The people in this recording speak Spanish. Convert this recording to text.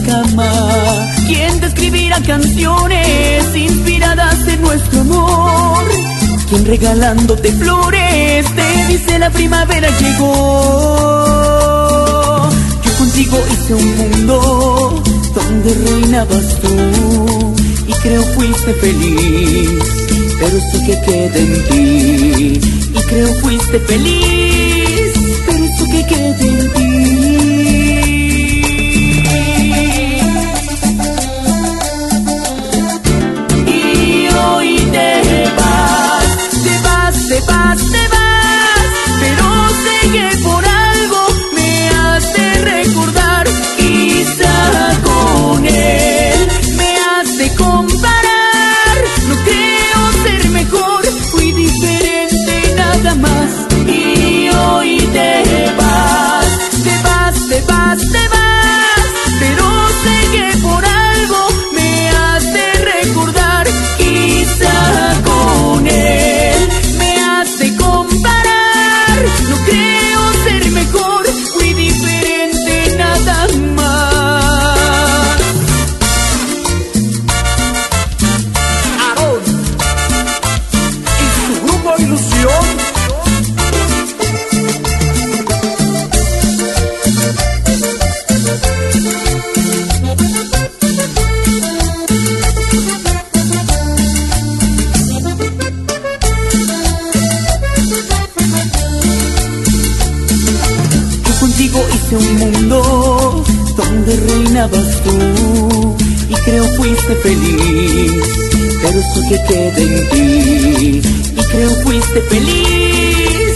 cama. ¿Quién te escribirá canciones inspiradas en nuestro amor? ¿Quién regalándote flores te dice la primavera llegó? Yo contigo hice un mundo donde reinabas tú y creo fuiste feliz, pero eso que queda en ti. Y creo fuiste feliz, pero eso que queda en ti. Y hoy te vas, te vas, te vas, te vas, pero sé que por algo me hace recordar. Quizá con él me hace comparar. No creo ser mejor, fui diferente nada más. Y hoy te vas, te vas, te vas, te vas, pero sé que por algo me hace recordar. Quizá con él me hace comparar. No creo ser mejor, fui diferente nada más. Aarón, en su grupo Ilusión. Yo contigo hice un mundo donde reinabas tú y creo fuiste feliz, pero eso que queda en ti. Y creo fuiste feliz,